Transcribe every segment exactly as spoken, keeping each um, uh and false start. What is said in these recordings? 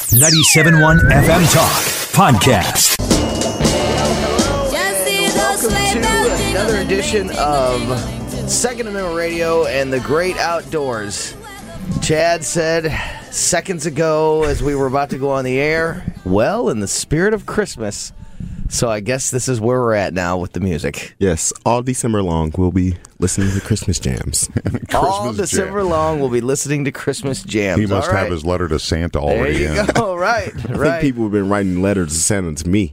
ninety-seven point one F M Talk Podcast. Welcome to another edition of Second Amendment Radio and the Great Outdoors. Chad said seconds ago as we were about to go on the air, well, in the spirit of Christmas. So I guess this is where we're at now with the music. Yes, all December long we'll be listening to Christmas jams. Christmas all December jam. long we'll be listening to Christmas jams. He must all right. have his letter to Santa There already you in. go. Right, I right. think people have been writing letters to Santa to me.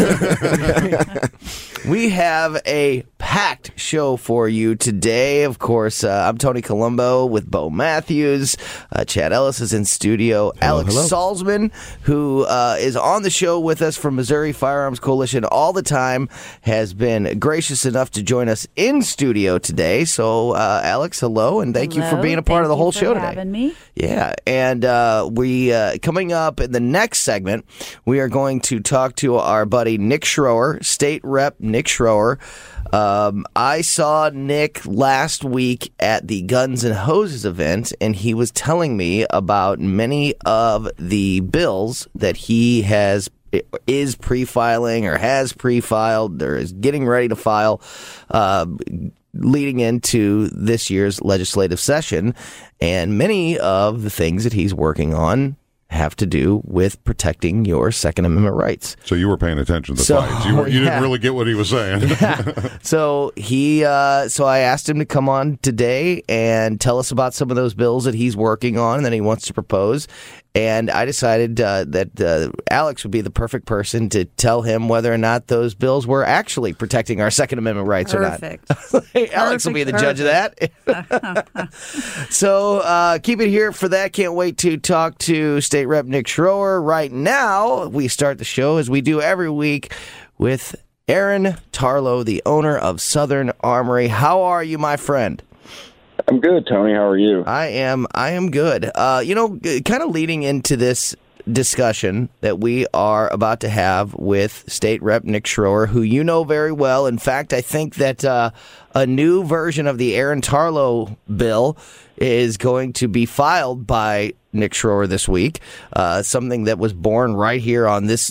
We have a packed show for you today. Of course, uh, I'm Tony Colombo with Bo Matthews. Uh, Chad Ellis is in studio. Hello, Alex hello. Salzman, who uh, is on the show with us from Missouri Firearms Coalition all the time, has been gracious enough to join us in studio today. So, uh, Alex, hello, and thank Hello. you for being a part Thank of the you whole for show today. having me. Yeah, and uh, we uh, coming up in the next segment, we are going to talk to our buddy Nick Schroer, State Rep Nick Schroer. Um, I saw Nick last week at the Guns and Hoses event, and he was telling me about many of the bills that he has is pre-filing or has pre-filed or is getting ready to file uh, leading into this year's legislative session. And many of the things that he's working on have to do with protecting your Second Amendment rights. So you were paying attention to the So, fights. You, were, you yeah. didn't really get what he was saying. Yeah. So he, uh, so I asked him to come on today and tell us about some of those bills that he's working on and that he wants to propose. And I decided uh, that uh, Alex would be the perfect person to tell him whether or not those bills were actually protecting our Second Amendment rights Perfect. or not. Hey, Alex will be the judge of that. So uh, keep it here for that. Can't wait to talk to State Rep Nick Schroer. Right now, we start the show as we do every week with Aaron Tarlow, the owner of Southern Armory. How are you, my friend? I'm good, Tony. How are you? I am. I am good. Uh, you know, kind of leading into this discussion that we are about to have with State Rep Nick Schroer, who you know very well. In fact, I think that uh, a new version of the Aaron Tarlow bill is going to be filed by Nick Schroer this week. Uh, something that was born right here on this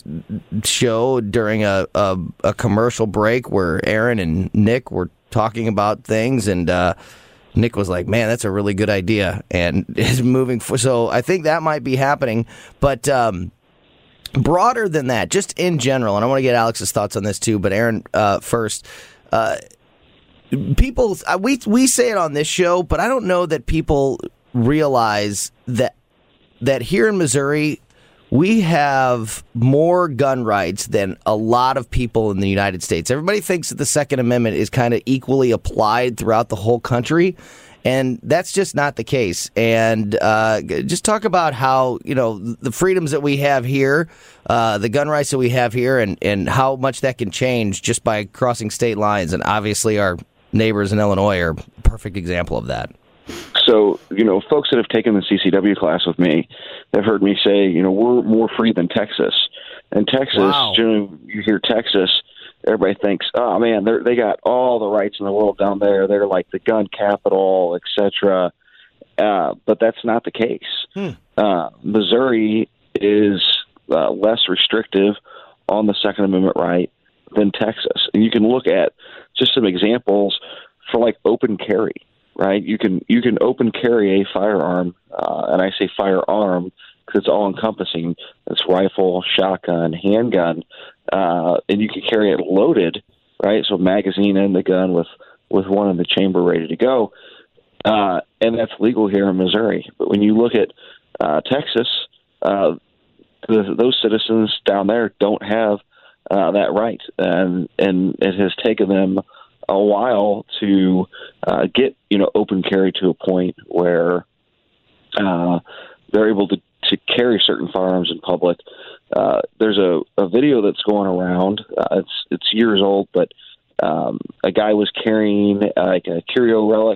show during a, a, a commercial break where Aaron and Nick were talking about things, and uh, Nick was like, man, that's a really good idea, and is moving for. So I think that might be happening. But um, broader than that, just in general, and I want to get Alex's thoughts on this too, but Aaron uh, first. Uh, people, uh, we we say it on this show, but I don't know that people realize that that here in Missouri, we have more gun rights than a lot of people in the United States. Everybody thinks that the Second Amendment is kind of equally applied throughout the whole country, and that's just not the case. And uh, just talk about how, you know, the freedoms that we have here, uh, the gun rights that we have here, and, and how much that can change just by crossing state lines. And obviously our neighbors in Illinois are a perfect example of that. So, you know, folks that have taken the C C W class with me, they've heard me say, you know, we're more free than Texas. And Texas, Wow. generally, you hear Texas, everybody thinks, oh, man, they they got all the rights in the world down there. They're like the gun capital, et cetera. Uh, but that's not the case. Hmm. Uh, Missouri is uh, less restrictive on the Second Amendment right than Texas. And you can look at just some examples for like open carry. Right, you can you can open carry a firearm, uh, and I say firearm because it's all encompassing. It's rifle, shotgun, handgun, uh, and you can carry it loaded, right? So magazine in the gun with with one in the chamber ready to go, uh, and that's legal here in Missouri. But when you look at uh, Texas, uh, the, those citizens down there don't have uh, that right, and and it has taken them a while to uh, get, you know, open carry to a point where uh, they're able to, to carry certain firearms in public. Uh, there's a, a video that's going around. Uh, it's it's years old, but um, a guy was carrying uh, like a curio relic.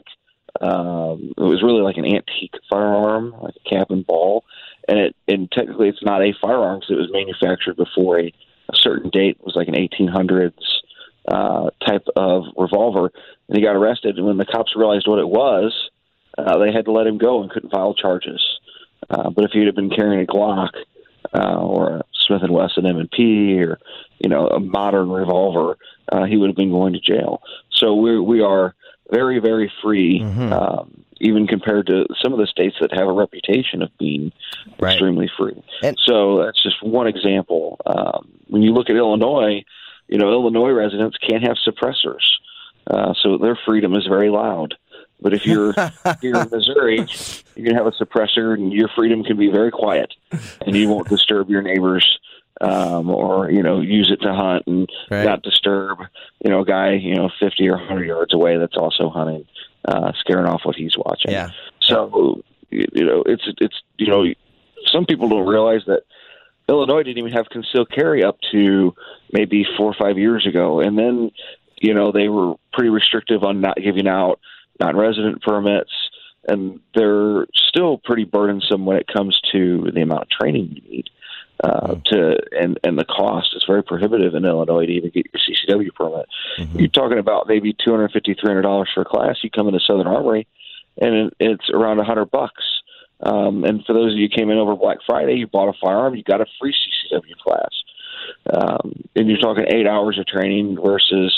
Um, it was really like an antique firearm, like a cap and ball, and it and technically it's not a firearm because it was manufactured before a, a certain date. It was like an eighteen hundreds. Uh, type of revolver, and he got arrested. And when the cops realized what it was, uh, they had to let him go and couldn't file charges. Uh, but if he'd have been carrying a Glock, uh, or a Smith and Wesson M and P, or you know a modern revolver, uh, he would have been going to jail. So we we are very very free, mm-hmm. um, even compared to some of the states that have a reputation of being right. extremely free. And so that's just one example. Um, when you look at Illinois, you know Illinois residents can't have suppressors, uh, so their freedom is very loud. But if you're here in Missouri, you can have a suppressor, and your freedom can be very quiet, and you won't disturb your neighbors, um, or you know, use it to hunt and right. not disturb, you know, a guy you know fifty or one hundred yards away that's also hunting, uh, scaring off what he's watching. Yeah. So you know, it's it's you know, some people don't realize that Illinois didn't even have concealed carry up to maybe four or five years ago, and then you know they were pretty restrictive on not giving out non-resident permits, and they're still pretty burdensome when it comes to the amount of training you need uh, mm-hmm. to, and and the cost is very prohibitive in Illinois to even get your C C W permit. Mm-hmm. You're talking about maybe two hundred fifty, three hundred dollars for a class. You come into Southern Armory, and it's around a hundred bucks. Um, and for those of you who came in over Black Friday, you bought a firearm, you got a free C C W class. Um, and you're talking eight hours of training versus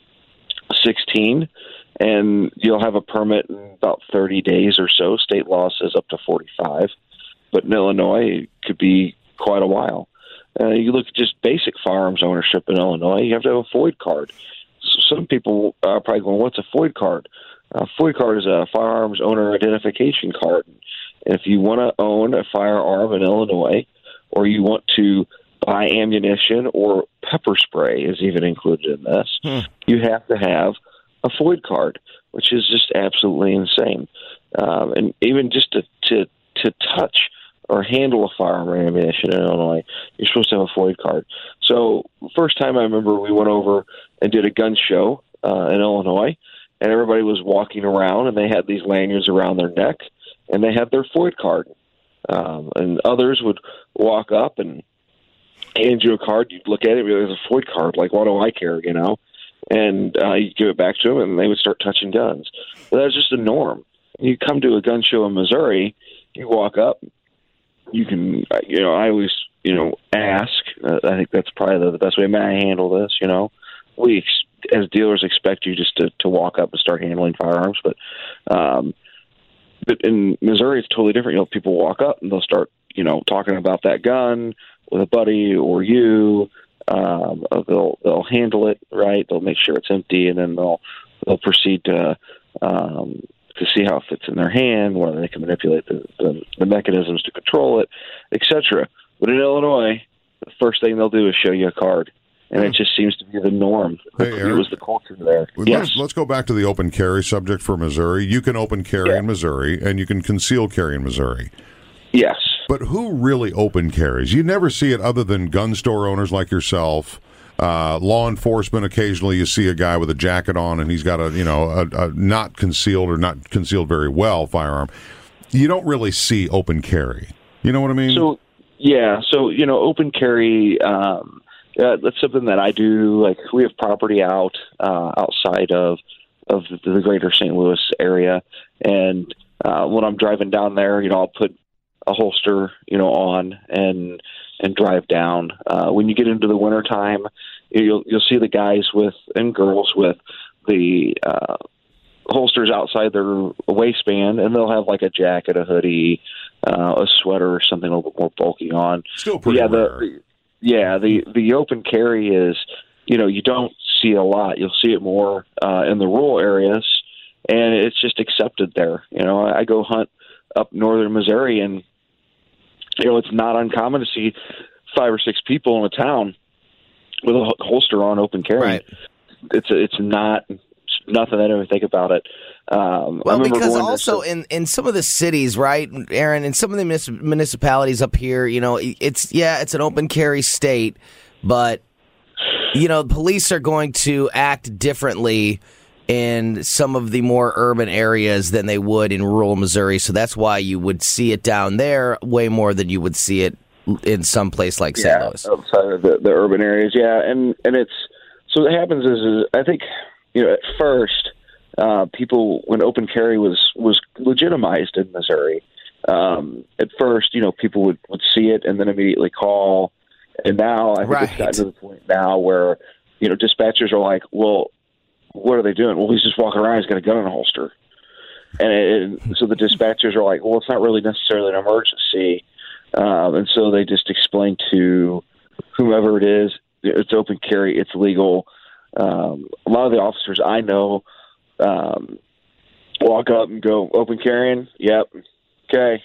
sixteen. And you'll have a permit in about thirty days or so. State law says up to forty-five. But in Illinois, it could be quite a while. Uh, you look at just basic firearms ownership in Illinois, you have to have a FOID card. So some people are probably going, what's a FOID card? A FOID card is a firearms owner identification card. And if you want to own a firearm in Illinois, or you want to buy ammunition, or pepper spray is even included in this, hmm. you have to have a FOID card, which is just absolutely insane. Um, and even just to, to to touch or handle a firearm or ammunition in Illinois, you're supposed to have a FOID card. So first time I remember we went over and did a gun show uh, in Illinois, and everybody was walking around, and they had these lanyards around their neck, and they had their FOID card. Um, and others would walk up and hand you a card. You'd look at it, and there's a FOID card. Like, what do I care, you know? And uh, you give it back to them, and they would start touching guns. But that's just the norm. You come to a gun show in Missouri, you walk up, you can, you know, I always, you know, ask. Uh, I think that's probably the, the best way. May I handle this? You know, we as dealers expect you just to, to walk up and start handling firearms, but um, but in Missouri it's totally different. You know, people walk up and they'll start, you know, talking about that gun with a buddy or you. Um, they'll they'll handle it right. They'll make sure it's empty, and then they'll they'll proceed to um, to see how it fits in their hand, whether they can manipulate the, the, the mechanisms to control it, et cetera. But in Illinois, the first thing they'll do is show you a card, and mm. it just seems to be the norm. Hey, it was the culture there. Well, yes. let's, let's go back to the open carry subject for Missouri. You can open carry yeah. in Missouri, and you can conceal carry in Missouri. Yes. But who really open carries? You never see it other than gun store owners like yourself. Uh, law enforcement, occasionally you see a guy with a jacket on and he's got a, you know, a, a not concealed or not concealed very well firearm. You don't really see open carry. You know what I mean? So, yeah. So, you know, open carry, um, uh, that's something that I do. Like, we have property out uh, outside of, of the greater Saint Louis area. And uh, when I'm driving down there, you know, I'll put a holster, you know, on and and drive down. Uh, when you get into the wintertime, you'll you'll see the guys with and girls with the uh, holsters outside their waistband, and they'll have like a jacket, a hoodie, uh, a sweater, or something a little bit more bulky on. Still pretty yeah, rare. The, yeah, the the open carry is, you know, you don't see a lot. You'll see it more uh, in the rural areas, and it's just accepted there. You know, I go hunt up northern Missouri, and you know, it's not uncommon to see five or six people in a town with a holster on, open carry. Right. It's a, it's not it's nothing. I don't even think about it. Um, well, because also to, in, in some of the cities, right, Aaron, in some of the municipalities up here, you know, it's yeah, it's an open carry state, but you know, police are going to act differently in some of the more urban areas than they would in rural Missouri. So that's why you would see it down there way more than you would see it in some place like Saint Yeah, Louis. outside of the, the urban areas, yeah. And, and it's, so what happens is, is I think, you know, at first, uh, people, when open carry was, was legitimized in Missouri, um, at first, you know, people would, would see it and then immediately call. And now I think Right. it's gotten to the point now where, you know, dispatchers are like, well, what are they doing? Well, he's just walking around. He's got a gun in a holster. And, it, and so the dispatchers are like, well, it's not really necessarily an emergency. Um, and so they just explain to whomever it is, it's open carry, it's legal. Um, a lot of the officers I know um, walk up and go, open carrying? Yep. Okay.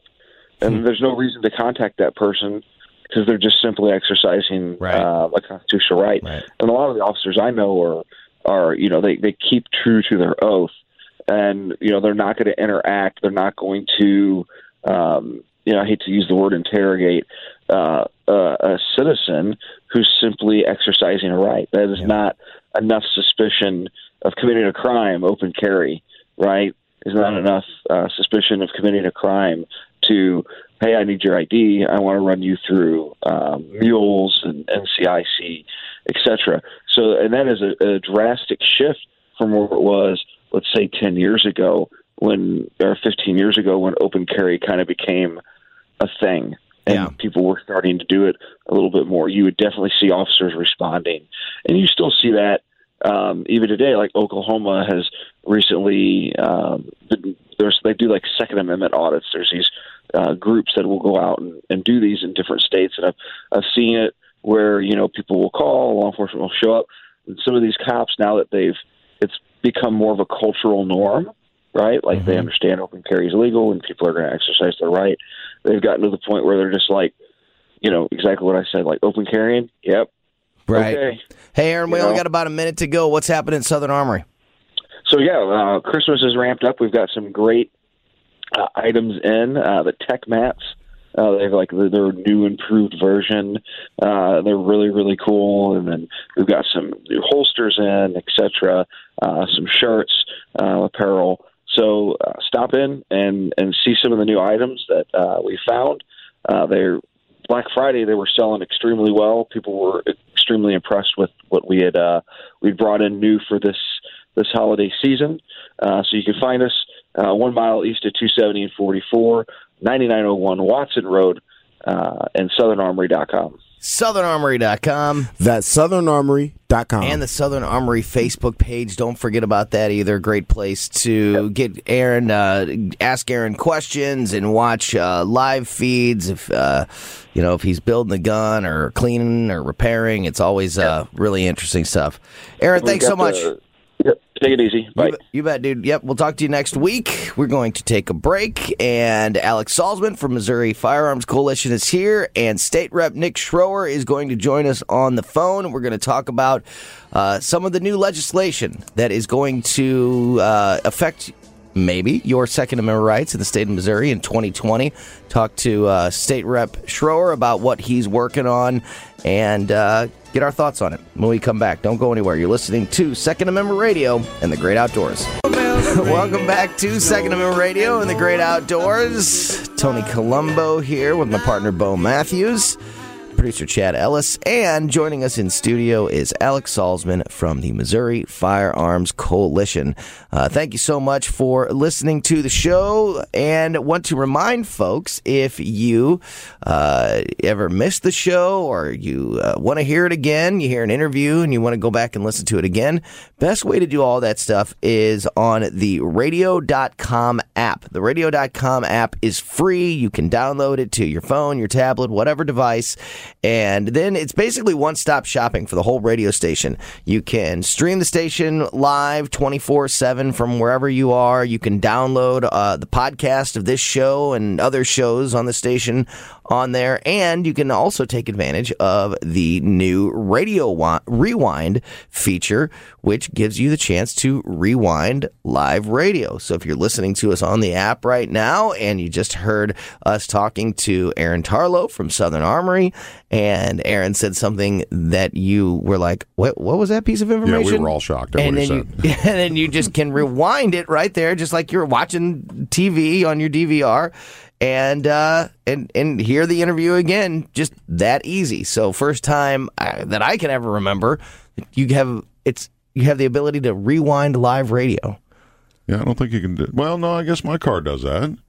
And Hmm. there's no reason to contact that person because they're just simply exercising Right. uh, a constitutional right. Right. And a lot of the officers I know are, are you know, they, they keep true to their oath. And, you know, they're not going to interact. They're not going to, um, you know, I hate to use the word interrogate, uh, uh, a citizen who's simply exercising a right. That is Yeah. not enough suspicion of committing a crime, open carry, right? Is not enough uh, suspicion of committing a crime to, hey, I need your I D. I want to run you through um, mules and N C I C, et cetera. So, and that is a, a drastic shift from where it was, let's say, ten years ago when, or fifteen years ago when open carry kind of became a thing and Yeah. people were starting to do it a little bit more. You would definitely see officers responding. And you still see that um, even today, like Oklahoma has recently, um, been, there's, they do like Second Amendment audits. There's these uh, groups that will go out and, and do these in different states. And I've, I've seen it where, you know, people will call, law enforcement will show up. And some of these cops, now that they've, it's become more of a cultural norm, right? Like Mm-hmm. they understand open carry is legal and people are going to exercise their right. They've gotten to the point where they're just like, you know, exactly what I said, like open carrying. Yep. Right. Okay. Hey, Aaron, we You only know? got about a minute to go. What's happening at Southern Armory? So yeah, uh, Christmas is ramped up. We've got some great uh, items in uh, the tech mats. Uh, they have like their, their new improved version. Uh, they're really, really cool. And then we've got some new holsters in, et cetera, uh, some shirts, uh, apparel. So uh, stop in and, and see some of the new items that uh, we found. Uh, they're Black Friday. They were selling extremely well. People were extremely impressed with what we had uh, we brought in new for this this holiday season. Uh, so you can find us uh, one mile east of two seventy and forty-four, ninety-nine oh one Watson Road, uh, and southern armory dot com. southern armory dot com. That's southern armory dot com. And the Southern Armory Facebook page. Don't forget about that either. Great place to get Aaron, uh, ask Aaron questions and watch uh, live feeds. If uh, you know if he's building the gun or cleaning or repairing, it's always uh, really interesting stuff. Aaron, We've thanks so got much. the- Yep. Take it easy. Bye. You bet, you bet, dude. Yep, we'll talk to you next week. We're going to take a break, and Alex Salzman from Missouri Firearms Coalition is here, and State Rep Nick Schroer is going to join us on the phone. We're going to talk about uh, some of the new legislation that is going to uh, affect maybe your Second Amendment rights in the state of Missouri in twenty twenty. Talk to uh, State Rep Schroer about what he's working on and uh, get our thoughts on it when we come back. Don't go anywhere. You're listening to Second Amendment Radio and the Great Outdoors. Welcome back to Second Amendment Radio and the Great Outdoors. Tony Colombo here with my partner Bo Matthews, producer Chad Ellis, and joining us in studio is Alex Salzman from the Missouri Firearms Coalition. Uh, thank you so much for listening to the show, and want to remind folks, if you uh, ever missed the show or you uh, want to hear it again, you hear an interview and you want to go back and listen to it again, best way to do all that stuff is on the radio dot com app. The radio dot com app is free. You can download it to your phone, your tablet, whatever device. And then it's basically one-stop shopping for the whole radio station. You can stream the station live twenty-four seven from wherever you are. You can download uh, the podcast of this show and other shows on the station on there. And you can also take advantage of the new Radio wa- Rewind feature, which gives you the chance to rewind live radio. So if you're listening to us on the app right now and you just heard us talking to Aaron Tarlow from Southern Armory, and Aaron said something that you were like, what, what was that piece of information? Yeah, we were all shocked at and what he then said. You, and then you just can rewind it right there, just like you're watching T V on your D V R, and uh, and and hear the interview again, just that easy. So first time I, that I can ever remember, you have it's you have the ability to rewind live radio. Yeah, I don't think you can do. Well, no, I guess my car does that.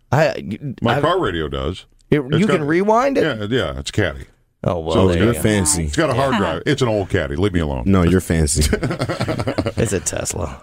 I, My I, car radio does. it, It's you got- can rewind it? Yeah, yeah, it's Caddy. Oh, well, So there You're you go. fancy. It's got a hard drive. It's an old Caddy. Leave me alone. No, you're fancy. It's a Tesla.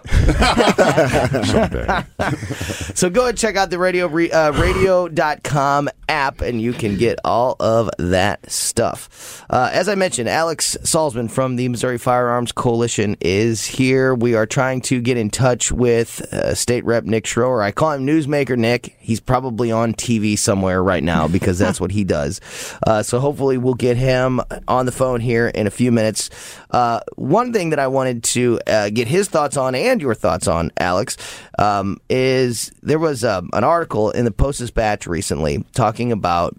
Someday. So go ahead and check out the radio uh, radio dot com app, and you can get all of that stuff. Uh, as I mentioned, Alex Salzman from the Missouri Firearms Coalition is here. We are trying to get in touch with uh, State Rep Nick Schroer. I call him Newsmaker Nick. He's probably on T V somewhere right now because that's what he does. Uh, so hopefully we'll get him on the phone here in a few minutes. Uh, one thing that I wanted to uh, get his thoughts on and your thoughts on, Alex, um, is there was um, an article in the Post-Dispatch recently talking about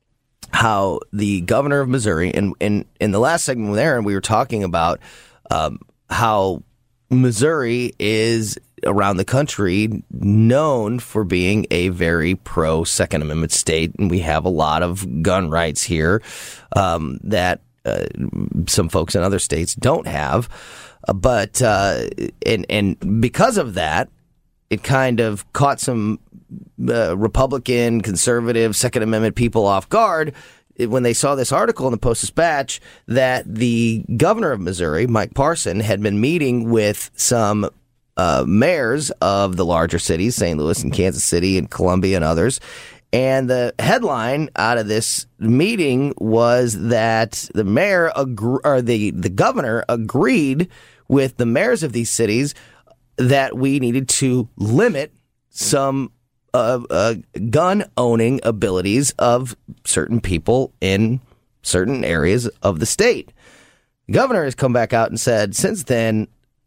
how the governor of Missouri, and in, in the last segment there, we were talking about um, how Missouri is around the country known for being a very pro Second Amendment state, and we have a lot of gun rights here um, that uh, some folks in other states don't have. Uh, but uh, and and because of that, it kind of caught some uh, Republican, conservative, Second Amendment people off guard when they saw this article in the Post-Dispatch that the governor of Missouri, Mike Parson, had been meeting with some uh, mayors of the larger cities, Saint Louis and Kansas City and Columbia and others. And the headline out of this meeting was that the mayor agr- or the, the governor agreed with the mayors of these cities that we needed to limit some uh, uh, gun-owning abilities of certain people in certain areas of the state. The governor has come back out and said, since then,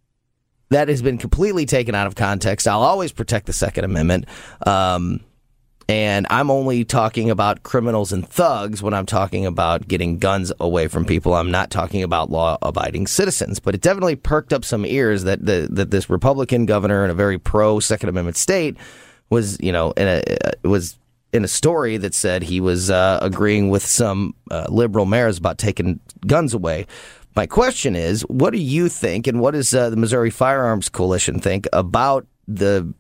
that has been completely taken out of context. I'll always protect the Second Amendment. Um, and I'm only talking about criminals and thugs when I'm talking about getting guns away from people. I'm not talking about law-abiding citizens. But it definitely perked up some ears that the, that this Republican governor in a very pro-Second Amendment state was, you know, in a uh, was in a story that said he was uh, agreeing with some uh, liberal mayors about taking guns away. My question is, what do you think, and what does uh, the Missouri Firearms Coalition think about the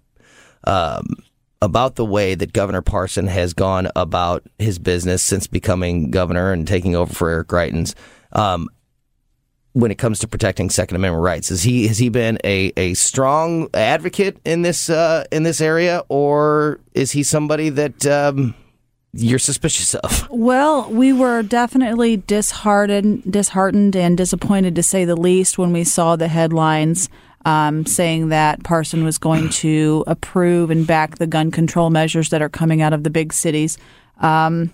um, about the way that Governor Parson has gone about his business since becoming governor and taking over for Eric Greitens um, when it comes to protecting Second Amendment rights? Has he has he been a, a strong advocate in this uh, in this area, or is he somebody that um, you're suspicious of? Well, we were definitely disheartened, disheartened and disappointed, to say the least, when we saw the headlines um, saying that Parson was going to approve and back the gun control measures that are coming out of the big cities. Um,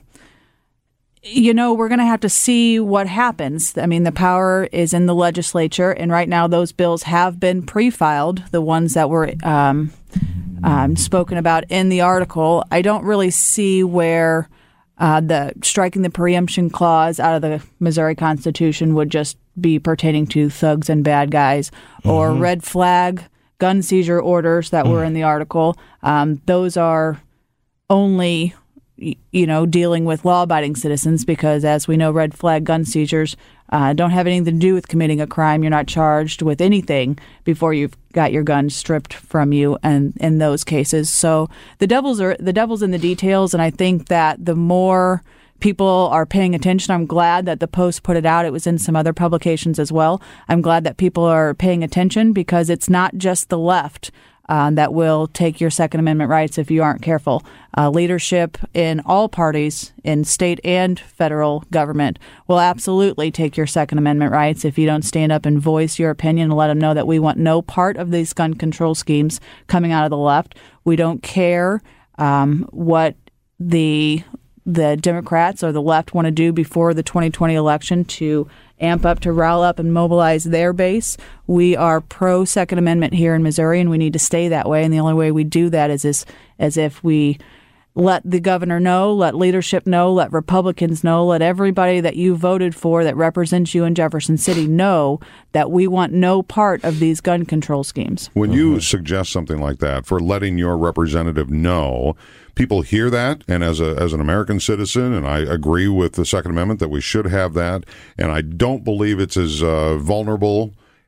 you know, we're going to have to see what happens. I mean, the power is in the legislature, and right now those bills have been pre-filed, the ones that were um, um, spoken about in the article. I don't really see where uh, the striking the preemption clause out of the Missouri Constitution would just be pertaining to thugs and bad guys, mm-hmm. or red flag gun seizure orders that mm. were in the article. Um, those are only, you know, dealing with law-abiding citizens, because, as we know, red flag gun seizures uh, don't have anything to do with committing a crime. You're not charged with anything before you've got your gun stripped from you, and in those cases. So the devil's are the devil's in the details, and I think that the more people are paying attention, I'm glad that the Post put it out. It was in some other publications as well. I'm glad that people are paying attention, because it's not just the left Uh, that will take your Second Amendment rights if you aren't careful. Uh, leadership in all parties, in state and federal government, will absolutely take your Second Amendment rights if you don't stand up and voice your opinion and let them know that we want no part of these gun control schemes coming out of the left. We don't care um, what the the Democrats or the left want to do before the twenty twenty election to amp up, to rile up and mobilize their base. We are pro-Second Amendment here in Missouri, and we need to stay that way. And the only way we do that is as, as if we let the governor know, let leadership know, let Republicans know, let everybody that you voted for that represents you in Jefferson City know that we want no part of these gun control schemes. When you suggest something like that, for letting your representative know, people hear that, and as a as an American citizen, and I agree with the Second Amendment that we should have that, and I don't believe it's as uh, vulnerable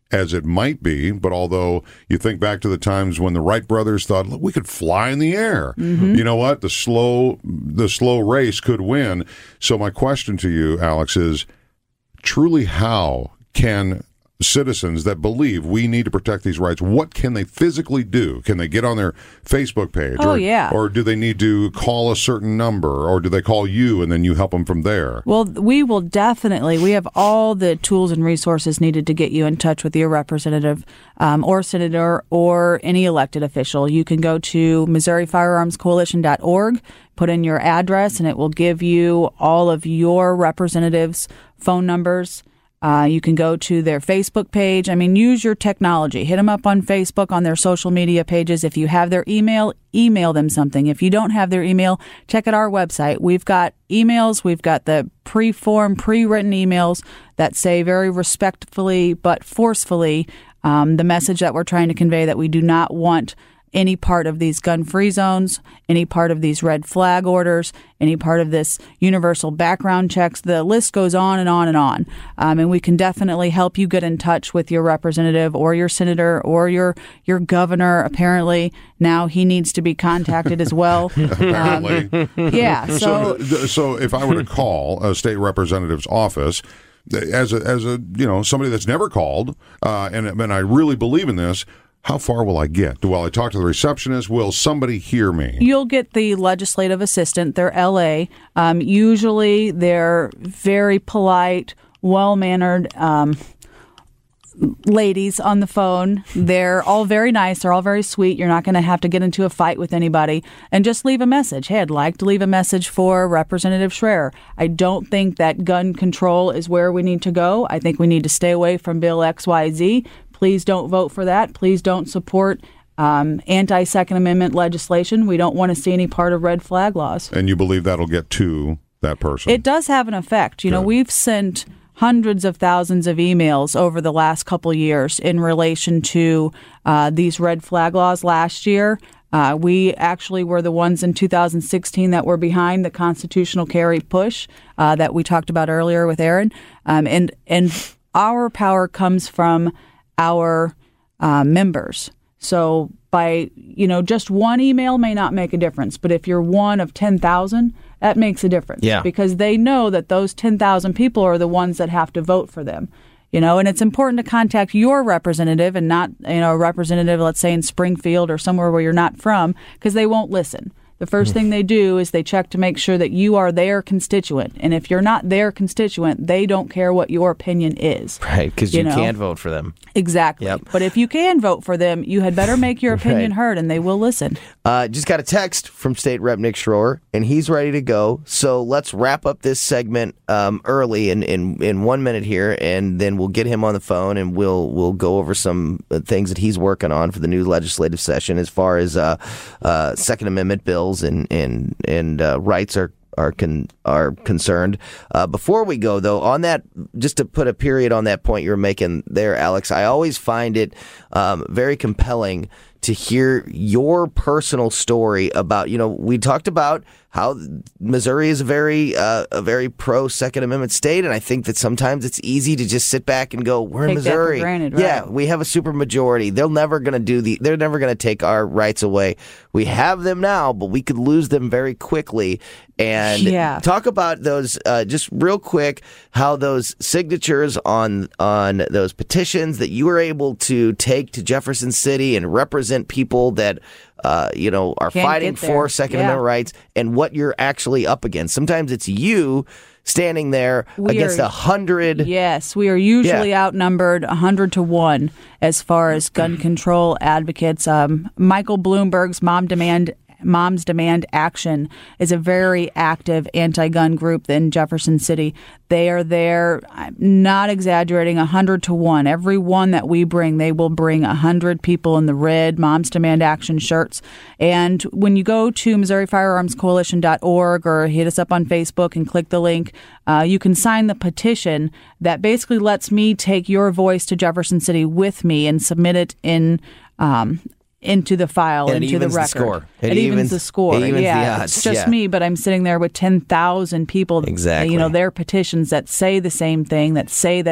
as it might be, but although you think back to the times when the Wright brothers thought, look, we could fly in the air. Mm-hmm. You know what? The slow the slow race could win. So my question to you, Alex, is truly how can citizens that believe we need to protect these rights, what can they physically do? Can they get on their Facebook page? Oh, or, yeah. Or do they need to call a certain number? Or do they call you and then you help them from there? Well, we will definitely. We have all the tools and resources needed to get you in touch with your representative um, or senator or any elected official. You can go to Missouri Firearms Coalition dot org, put in your address, and it will give you all of your representatives' phone numbers. Uh, you can go to their Facebook page. I mean, use your technology. Hit them up on Facebook, on their social media pages. If you have their email, email them something. If you don't have their email, check out our website. We've got emails. We've got the pre-form, pre-written emails that say very respectfully but forcefully um, the message that we're trying to convey, that we do not want any part of these gun-free zones, any part of these red flag orders, any part of this universal background checks. The list goes on and on and on. Um, and we can definitely help you get in touch with your representative or your senator or your your governor. Apparently, now he needs to be contacted as well. Apparently. Um, yeah. So, so, so if I were to call a state representative's office, as a, as a you know, somebody that's never called, uh, and, and I really believe in this, how far will I get? Will I talk to the receptionist? Will somebody hear me? You'll get the legislative assistant. They're L A. Um, usually they're very polite, well-mannered um, ladies on the phone. They're all very nice. They're all very sweet. You're not going to have to get into a fight with anybody. And just leave a message. Hey, I'd like to leave a message for Representative Schreier. I don't think that gun control is where we need to go. I think we need to stay away from Bill X Y Z. Please don't vote for that. Please don't support um, anti-Second Amendment legislation. We don't want to see any part of red flag laws. And you believe that'll get to that person? It does have an effect. You Good. know, we've sent hundreds of thousands of emails over the last couple years in relation to uh, these red flag laws. Last year, uh, we actually were the ones in two thousand sixteen that were behind the constitutional carry push uh, that we talked about earlier with Aaron. Um, and, and our power comes from our uh, members. So by, you know, just one email may not make a difference, but if you're one of ten thousand, that makes a difference. Yeah. Because they know that those ten thousand people are the ones that have to vote for them. You know, and it's important to contact your representative and not, you know, a representative, let's say in Springfield or somewhere where you're not from, because they won't listen. The first thing they do is they check to make sure that you are their constituent. And if you're not their constituent, they don't care what your opinion is. Right, because you, you know? can't vote for them. Exactly. Yep. But if you can vote for them, you had better make your opinion Right. heard, and they will listen. Uh, just got a text from State Rep Nick Schroer, and he's ready to go. So let's wrap up this segment um, early in, in, in one minute here, and then we'll get him on the phone, and we'll we'll go over some things that he's working on for the new legislative session as far as uh, uh, Second Amendment bills and and and uh, rights are are con- are concerned. Uh, before we go, though, on that, just to put a period on that point you were making there, Alex, I always find it um, very compelling to hear your personal story about, you know, we talked about how Missouri is a very uh, a very pro Second Amendment state, and I think that sometimes it's easy to just sit back and go, "We're in Take that for Missouri, granted, right? Yeah, we have a super majority. They're never going to do the. They're never going to take our rights away. We have them now, but we could lose them very quickly." And Yeah. talk about those uh, just real quick. How those signatures on on those petitions that you were able to take to Jefferson City and represent people that uh, you know are Can't fighting get there. for Second Yeah. Amendment rights, and what you're actually up against. Sometimes it's you standing there We against are- a hundred. Yes, we are usually Yeah. outnumbered one hundred to one as far as gun control advocates. Um, Michael Bloomberg's Mom Demand Moms Demand Action is a very active anti-gun group in Jefferson City. They are there, I'm not exaggerating, one hundred to one. Every one that we bring, they will bring one hundred people in the red Moms Demand Action shirts. And when you go to Missouri Firearms Coalition dot org or hit us up on Facebook and click the link, uh, you can sign the petition that basically lets me take your voice to Jefferson City with me and submit it in um, into the file, And it into the evens the record. score. It, It evens, evens- the score. it evens yeah, the odds, it's just yeah. me, but I'm sitting there with ten thousand people. Exactly. You know, their petitions that say the same thing, that say that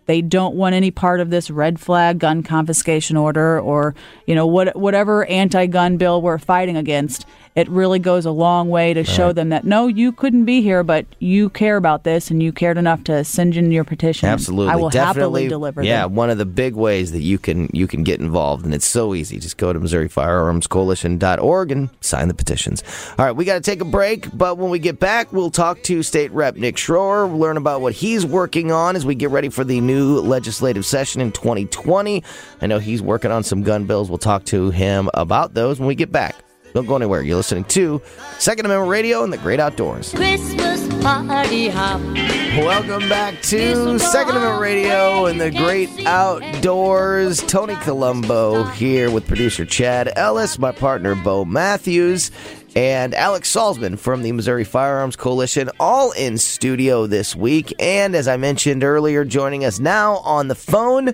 They don't want any part of this red flag gun confiscation order or, you know, what whatever anti-gun bill we're fighting against. It really goes a long way to show them that, no, you couldn't be here, but you care about this and you cared enough to send in your petition. Absolutely. I will Definitely, happily deliver yeah, them. one of the big ways that you can you can get involved, and it's so easy. Just go to Missouri Firearms Coalition dot org and sign the petitions. All right, we got to take a break, but when we get back, we'll talk to State Rep Nick Schroer, learn about what he's working on as we get ready for the new legislative session in twenty twenty. I know he's working on some gun bills. We'll talk to him about those when we get back. Don't go anywhere. You're listening to Second Amendment Radio and the Great Outdoors. Christmas party hop. Welcome back to Second Amendment Radio and the Great Outdoors. Tony Colombo here with producer Chad Ellis, my partner Bo Matthews, and Alex Salzman from the Missouri Firearms Coalition, all in studio this week. And as I mentioned earlier, joining us now on the phone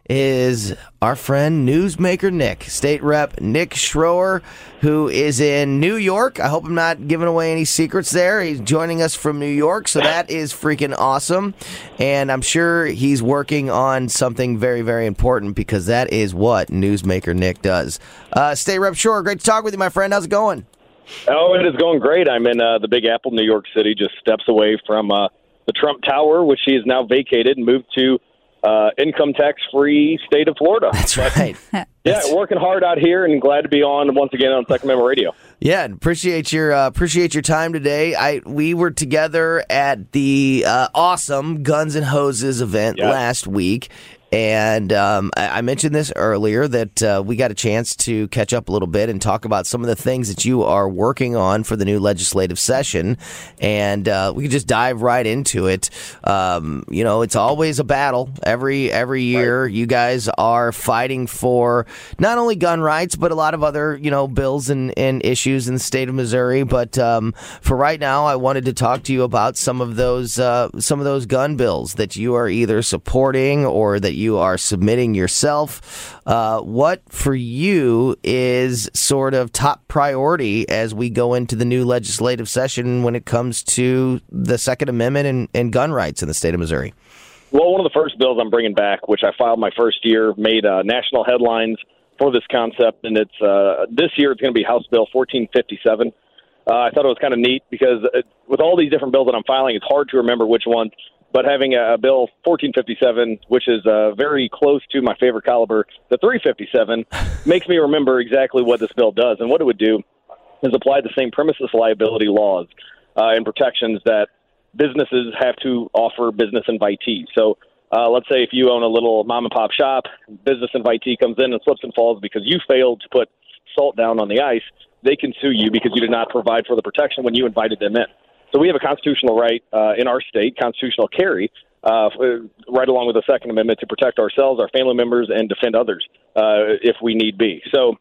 is our friend newsmaker Nick, State Rep Nick Schroer, who is in New York. I hope I'm not giving away any secrets there. He's joining us from New York, so that is freaking awesome. And I'm sure he's working on something very, very important because that is what newsmaker Nick does. Uh, State Rep Schroer, great to talk with you, my friend. How's it going? Oh, it is going great. I'm in uh, the Big Apple, New York City, just steps away from uh, the Trump Tower, which he has now vacated and moved to Uh, income tax-free state of Florida. That's right. Yeah, working hard out here, and glad to be on once again on Second Amendment Radio. Yeah, appreciate your uh, appreciate your time today. I we were together at the uh, awesome Guns and Hoses event yeah. last week. And um, I mentioned this earlier that uh, we got a chance to catch up a little bit and talk about some of the things that you are working on for the new legislative session. And uh, we could just dive right into it. Um, you know, it's always a battle every every year. Right. You guys are fighting for not only gun rights, but a lot of other, you know, bills and, and issues in the state of Missouri. But um, for right now, I wanted to talk to you about some of those uh, some of those gun bills that you are either supporting or that you you are submitting yourself. Uh, what for you is sort of top priority as we go into the new legislative session when it comes to the Second Amendment and, and gun rights in the state of Missouri? Well, one of the first bills I'm bringing back, which I filed my first year, made uh, national headlines for this concept, and it's uh, this year it's going to be House Bill fourteen fifty-seven. Uh, I thought it was kind of neat because it, with all these different bills that I'm filing, it's hard to remember which one. But having a, a bill fourteen fifty-seven, which is uh, very close to my favorite caliber, the three fifty-seven, makes me remember exactly what this bill does. And what it would do is apply the same premises liability laws uh, and protections that businesses have to offer business invitees. So uh, let's say if you own a little mom-and-pop shop, business invitee comes in and slips and falls because you failed to put salt down on the ice, they can sue you because you did not provide for the protection when you invited them in. So we have a constitutional right uh, in our state, constitutional carry, uh, right along with the Second Amendment to protect ourselves, our family members, and defend others uh, if we need be. So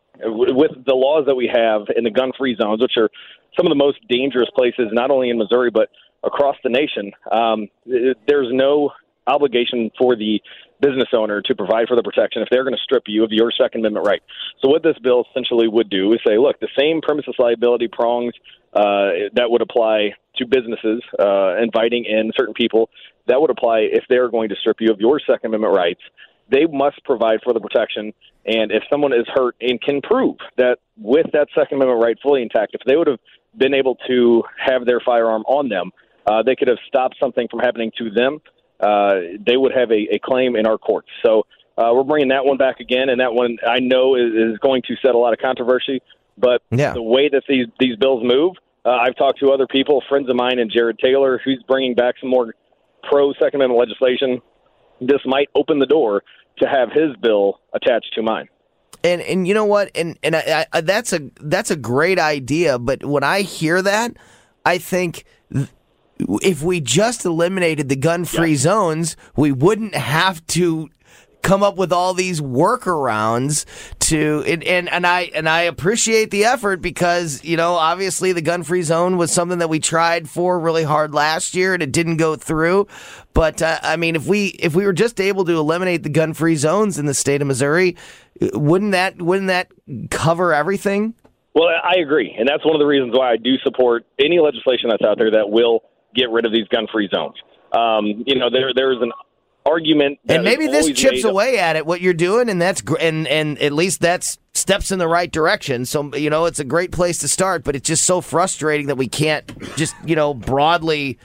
with the laws that we have in the gun-free zones, which are some of the most dangerous places, not only in Missouri but across the nation, um, there's no obligation for the business owner to provide for the protection if they're going to strip you of your Second Amendment right. So what this bill essentially would do is say, look, the same premises liability prongs uh, that would apply to businesses uh, inviting in certain people, that would apply if they're going to strip you of your Second Amendment rights. They must provide for the protection, and if someone is hurt and can prove that with that Second Amendment right fully intact, if they would have been able to have their firearm on them, uh, they could have stopped something from happening to them. Uh, they would have a, a claim in our courts. So uh, we're bringing that one back again, and that one I know is, is going to set a lot of controversy. But yeah. the way that these, these bills move, uh, I've talked to other people, friends of mine, and Jared Taylor, who's bringing back some more pro-Second Amendment legislation. This might open the door to have his bill attached to mine. And and you know what? And and I, I, that's a that's a great idea. But when I hear that, I think th- if we just eliminated the gun-free yeah. zones, we wouldn't have to come up with all these workarounds to and, and and I and I appreciate the effort because, you know, obviously the gun-free zone was something that we tried for really hard last year and it didn't go through. But uh, I mean, if we if we were just able to eliminate the gun-free zones in the state of Missouri, wouldn't that wouldn't that cover everything? Well, I agree, and that's one of the reasons why I do support any legislation that's out there that will get rid of these gun-free zones. Um, you know, there there is an argument. That And maybe is this always chips made away at it, what you're doing, and that's gr- and and at least that's steps in the right direction. So, you know, it's a great place to start, but it's just so frustrating that we can't just, you know, broadly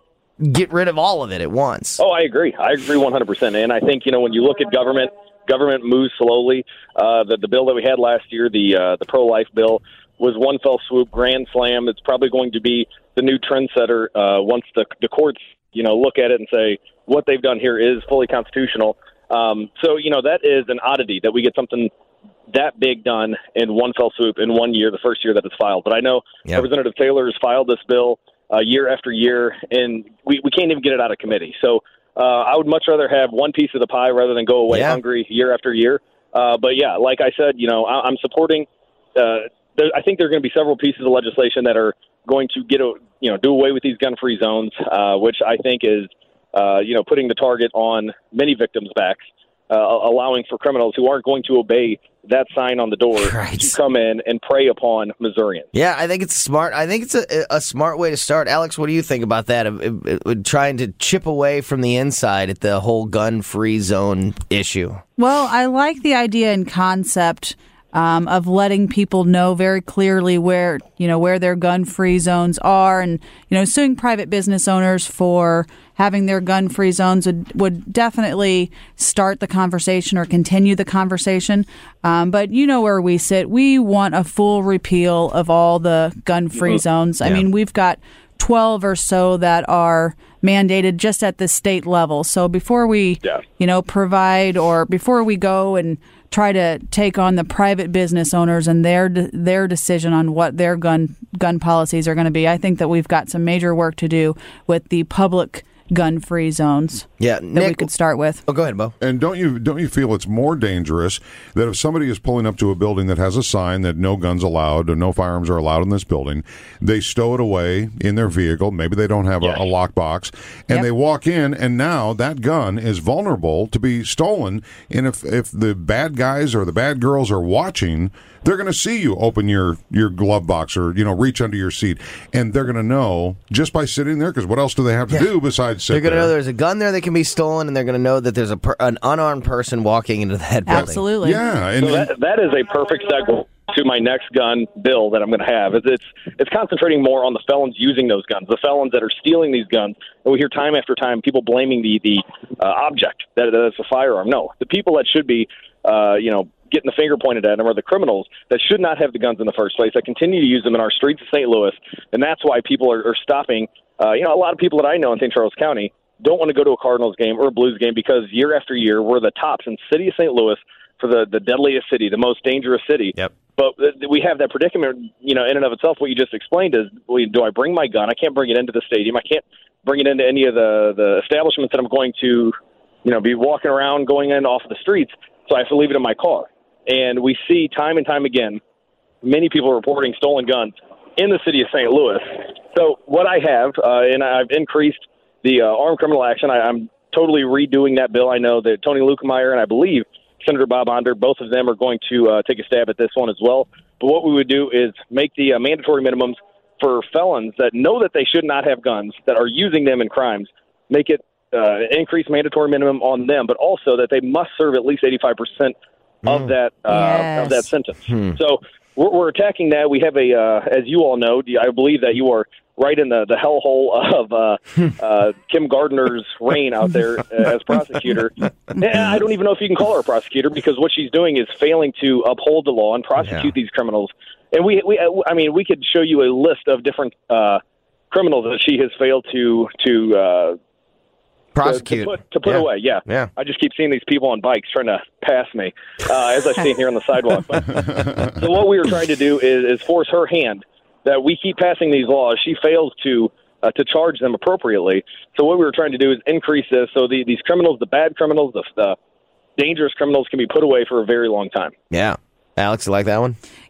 get rid of all of it at once. Oh, I agree. I agree one hundred percent. And I think, you know, when you look at government, government moves slowly. Uh, the, the bill that we had last year, the uh, the pro-life bill, was one fell swoop, grand slam. It's probably going to be the new trendsetter uh, once the, the courts, you know, look at it and say what they've done here is fully constitutional. Um, so, you know, that is an oddity that we get something that big done in one fell swoop in one year, the first year that it's filed. But I know yep. Representative Taylor has filed this bill uh, year after year, and we, we can't even get it out of committee. So uh, I would much rather have one piece of the pie rather than go away yeah. hungry year after year. Uh, but, yeah, like I said, you know, I, I'm supporting uh, – there, I think there are going to be several pieces of legislation that are going to get a, you know, do away with these gun-free zones, uh, which I think is, uh, you know, putting the target on many victims' backs. Uh, allowing for criminals who aren't going to obey that sign on the door right. to come in and prey upon Missourians. Yeah, I think it's smart. I think it's a, a smart way to start. Alex, what do you think about that? Of, of, of trying to chip away from the inside at the whole gun-free zone issue. Well, I like the idea and concept um, of letting people know very clearly where you know where their gun-free zones are, and you know suing private business owners for having their gun-free zones would, would definitely start the conversation or continue the conversation. Um, but you know where we sit. We want a full repeal of all the gun-free zones. I yeah. mean, we've got twelve or so that are mandated just at the state level. So before we, yeah. you know, provide or before we go and try to take on the private business owners and their their decision on what their gun gun policies are going to be, I think that we've got some major work to do with the public gun-free zones yeah, that Nick, we could start with. Oh, go ahead, Bo. And don't you don't you feel it's more dangerous that if somebody is pulling up to a building that has a sign that no guns allowed or no firearms are allowed in this building, they stow it away in their vehicle, maybe they don't have yes. a, a lockbox, and yep. they walk in, and now that gun is vulnerable to be stolen, and if, if the bad guys or the bad girls are watching, they're going to see you open your, your glove box or, you know, reach under your seat, and they're going to know just by sitting there, because what else do they have to yeah. do besides sit there? They're going to there? know there's a gun there that can be stolen, and they're going to know that there's a per, an unarmed person walking into that building. Absolutely. Yeah. And, so that, that is a perfect segue to my next gun bill that I'm going to have. It's, it's it's concentrating more on the felons using those guns, the felons that are stealing these guns. And we hear time after time people blaming the, the uh, object that, that it's a firearm. No, the people that should be, uh, you know, getting the finger pointed at them are the criminals that should not have the guns in the first place, that continue to use them in our streets of Saint Louis. And that's why people are, are stopping. Uh, you know, a lot of people that I know in Saint Charles County don't want to go to a Cardinals game or a Blues game because year after year we're the tops in the city of Saint Louis for the, the deadliest city, the most dangerous city. Yep. But we have that predicament, you know, in and of itself. What you just explained is, well, do I bring my gun? I can't bring it into the stadium. I can't bring it into any of the, the establishments that I'm going to, you know, be walking around, going in off the streets. So I have to leave it in my car. And we see time and time again, many people reporting stolen guns in the city of Saint Louis. So what I have, uh, and I've increased the uh, armed criminal action. I, I'm totally redoing that bill. I know that Tony Lukemeyer and I believe Senator Bob Onder, both of them are going to uh, take a stab at this one as well. But what we would do is make the uh, mandatory minimums for felons that know that they should not have guns, that are using them in crimes, make it uh, increase mandatory minimum on them, but also that they must serve at least eighty-five percent of that uh, yes. of that sentence. Hmm. So we're, we're attacking that. We have a, uh, as you all know, I believe that you are right in the, the hellhole of uh, uh, Kim Gardner's reign out there as prosecutor. And I don't even know if you can call her a prosecutor because what she's doing is failing to uphold the law and prosecute yeah. these criminals. And we, we, I mean, we could show you a list of different uh, criminals that she has failed to to. Uh, Prosecute. To, to put, to put yeah. away, yeah. yeah. I just keep seeing these people on bikes trying to pass me uh, as I stand here on the sidewalk. But, so what we were trying to do is, is force her hand that we keep passing these laws. She fails to uh, to charge them appropriately. So what we were trying to do is increase this so the, these criminals, the bad criminals, the, the dangerous criminals can be put away for a very long time. Yeah. Alex, you like that one?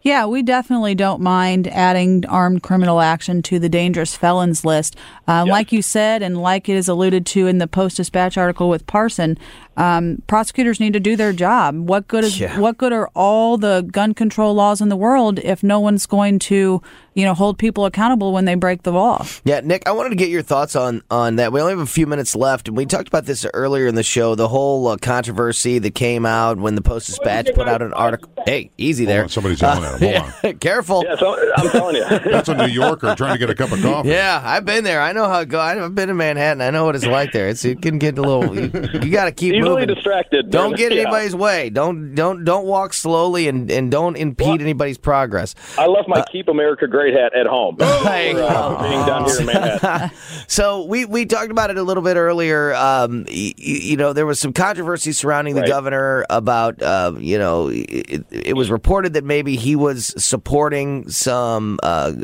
Yeah, we definitely don't mind adding armed criminal action to the dangerous felons list. Uh, Yep. Like you said, and like it is alluded to in the Post-Dispatch article with Parson, um, prosecutors need to do their job. What good is Yeah. what good are all the gun control laws in the world if no one's going to, you know, hold people accountable when they break the law? Yeah, Nick, I wanted to get your thoughts on, on that. We only have a few minutes left, and we talked about this earlier in the show, the whole uh, controversy that came out when the Post-Dispatch put out an article. Hey, easy there. Hold on, somebody's yelling at him. Hold on. Careful. Yeah, so I'm telling you. That's a New Yorker trying to get a cup of coffee. Yeah, I've been there. I know how it goes. I've been in Manhattan. I know what it's like there. It's, it can get a little. You, you got to keep Easily moving. distracted. Don't get in Yeah. anybody's way. Don't don't don't walk slowly and, and don't impede What? anybody's progress. I left Uh, my Keep America Great hat at home. There you For, uh, go. being down here in Manhattan. So we, we talked about it a little bit earlier. Um, y- y- you know, there was some controversy surrounding the Right. governor about, uh, you know, it, it was reported that maybe he was supporting some uh,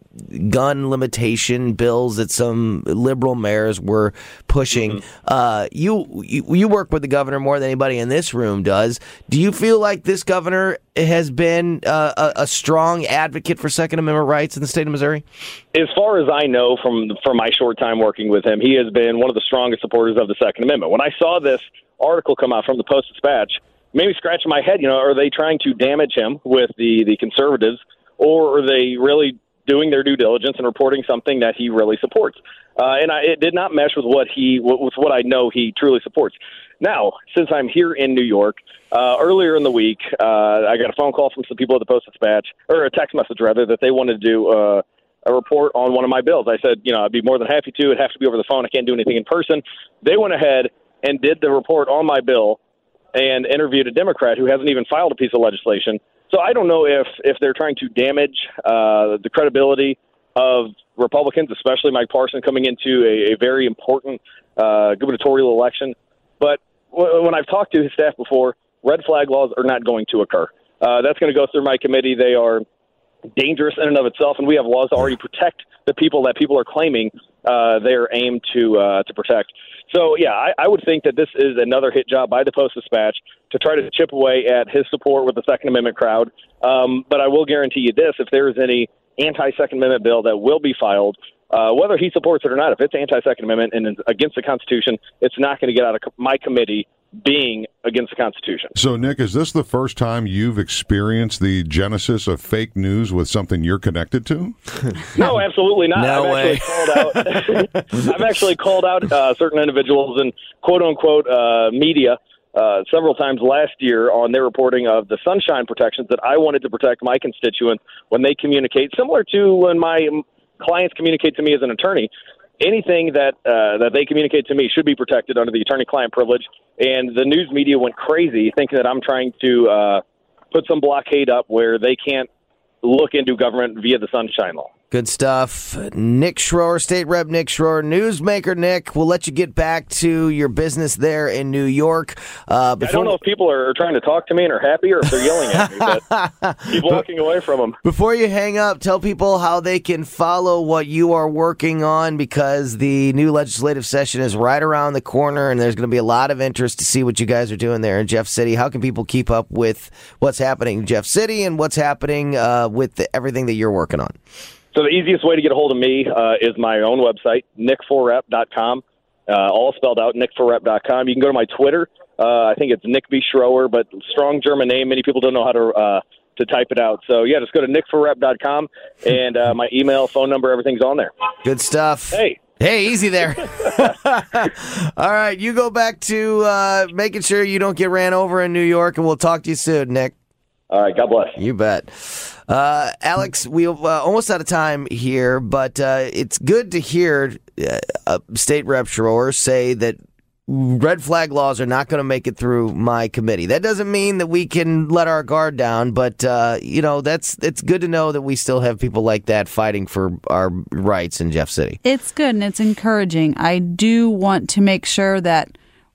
gun limitation bills that some liberal mayors were pushing. Mm-hmm. Uh, you, you you work with the governor more than anybody in this room does. Do you feel like this governor has been uh, a, a strong advocate for Second Amendment rights in the state of Missouri? As far as I know from from my short time working with him, he has been one of the strongest supporters of the Second Amendment. When I saw this article come out from the Post-Dispatch, it made me scratch my head. You know, are they trying to damage him with the, the conservatives, or are they really doing their due diligence and reporting something that he really supports? Uh, and I, it did not mesh with what he with what I know he truly supports. Now, since I'm here in New York, uh, earlier in the week, uh, I got a phone call from some people at the Post-Dispatch, or a text message rather, that they wanted to do uh, a report on one of my bills. I said, you know, I'd be more than happy to. It'd have to be over the phone. I can't do anything in person. They went ahead and did the report on my bill and interviewed a Democrat who hasn't even filed a piece of legislation. So I don't know if, if they're trying to damage uh, the credibility of Republicans, especially Mike Parson coming into a, a very important uh, gubernatorial election. But w- when I've talked to his staff before, red flag laws are not going to occur. Uh, that's going to go through my committee. They are dangerous in and of itself, and we have laws that already protect the people that people are claiming uh, they are aimed to uh, to protect. So, yeah, I, I would think that this is another hit job by the Post-Dispatch to try to chip away at his support with the Second Amendment crowd. Um, but I will guarantee you this, if there is any anti-Second Amendment bill that will be filed, uh, whether he supports it or not, if it's anti-Second Amendment and it's against the Constitution, it's not going to get out of my committee being against the Constitution. So, Nick, is this the first time you've experienced the genesis of fake news with something you're connected to? No, absolutely not. No I've way. actually called out. I've actually called out uh, certain individuals in quote unquote uh, media uh, several times last year on their reporting of the sunshine protections that I wanted to protect my constituents when they communicate, similar to when my clients communicate to me as an attorney. Anything that uh, that they communicate to me should be protected under the attorney-client privilege. And the news media went crazy thinking that I'm trying to uh, put some blockade up where they can't look into government via the Sunshine Law. Good stuff. Nick Schroer, State Rep Nick Schroer, newsmaker Nick. We'll let you get back to your business there in New York. Uh, I don't know if people are trying to talk to me and are happy or if they're yelling at me, but keep walking away from them. Before you hang up, tell people how they can follow what you are working on, because the new legislative session is right around the corner and there's going to be a lot of interest to see what you guys are doing there in Jeff City. How can people keep up with what's happening in Jeff City and what's happening uh, with the, everything that you're working on? So the easiest way to get a hold of me uh, is my own website, nick for rep dot com, uh, all spelled out, nick for rep dot com. You can go to my Twitter. Uh, I think it's Nick B. Schroer, but strong German name. Many people don't know how to uh, to type it out. So, yeah, just go to nick for rep dot com, and uh, my email, phone number, everything's on there. Good stuff. Hey. Hey, easy there. All right, you go back to uh, making sure you don't get ran over in New York, and we'll talk to you soon, Nick. All right, God bless. You bet. Uh, Alex, we're uh, almost out of time here, but uh, it's good to hear uh, uh, State Rep Schroer say that red flag laws are not going to make it through my committee. That doesn't mean that we can let our guard down, but uh, you know, that's it's good to know that we still have people like that fighting for our rights in Jeff City. It's good and it's encouraging. I do want to make sure that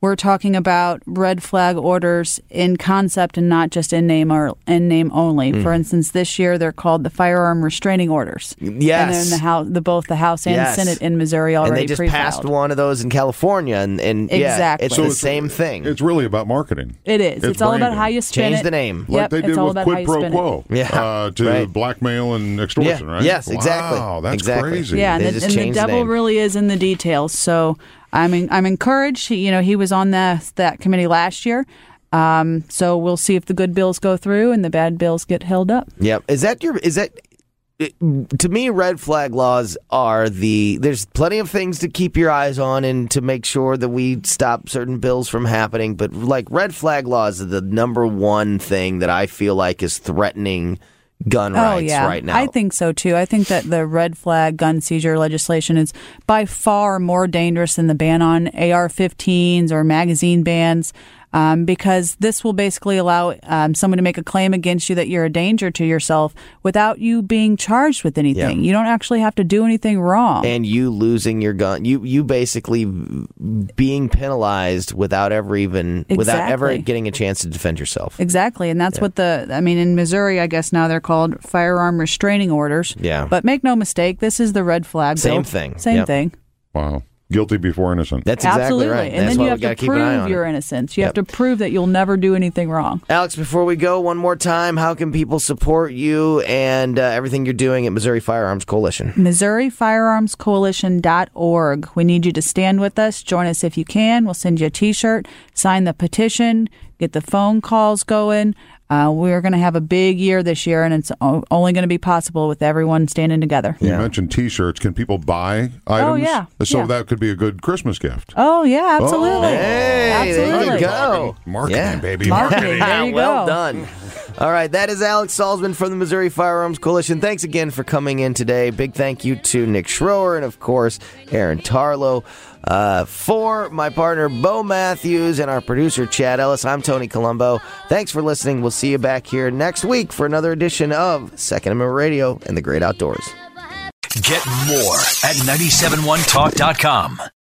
we're talking about red flag orders in concept and not just in name or in name only. Mm. For instance, this year they're called the firearm restraining orders. Yes, and they're in the house, the both the House and yes. Senate in Missouri already. And they just pre-filed. passed one of those in California, and, and exactly, yeah, it's so the it's, same thing. It's really about marketing. It is. It's, it's all branding. about how you spin Change it. the name, like yep, they it's did all with about how quid you pro spin quo, it. Yeah, uh, to right. blackmail and extortion, Yeah. right? Yes, exactly. Wow, that's exactly. crazy. Yeah, and, They the, just and the changed the devil name. really is in the details. So I'm in, I'm encouraged. He, you know, he was on the, that committee last year. Um, so we'll see if the good bills go through and the bad bills get held up. Yep. Is that your? Is that? It, to me, red flag laws are the. There's plenty of things to keep your eyes on and to make sure that we stop certain bills from happening. But like red flag laws are the number one thing that I feel like is threatening gun rights oh, yeah. right now. I think so too. I think that the red flag gun seizure legislation is by far more dangerous than the ban on A R fifteens or magazine bans. Um, because this will basically allow um, someone to make a claim against you that you're a danger to yourself without you being charged with anything. Yeah. You don't actually have to do anything wrong. And you losing your gun, you you basically being penalized without ever even without ever Exactly. getting a chance to defend yourself. Exactly, and that's Yeah. what the, I mean, in Missouri, I guess now they're called firearm restraining orders. Yeah. But make no mistake, this is the red flag Same bill. thing. Same Yep. thing. Wow. Guilty before innocent. That's exactly Absolutely. right. And That's then why you we have got to keep an eye prove on your it. innocence. You Yep. have to prove that you'll never do anything wrong. Alex, before we go, one more time, how can people support you and uh, everything you're doing at Missouri Firearms Coalition? Missouri Firearms Coalition dot org. We need you to stand with us. Join us if you can. We'll send you a T-shirt. Sign the petition. Get the phone calls going. Uh, we're going to have a big year this year, and it's o- only going to be possible with everyone standing together. You Yeah. mentioned T-shirts. Can people buy items? yeah. So Yeah. that could be a good Christmas gift. Oh, yeah, absolutely. Hey, absolutely. there you go. Marketing, Yeah. baby. Marketing. There you well go. done. All right, that is Alex Salzman from the Missouri Firearms Coalition. Thanks again for coming in today. Big thank you to Nick Schroer and, of course, Aaron Tarlow. Uh, for my partner, Bo Matthews, and our producer, Chad Ellis, I'm Tony Colombo. Thanks for listening. We'll see you back here next week for another edition of Second Amendment Radio and the Great Outdoors. Get more at nine seven one talk dot com.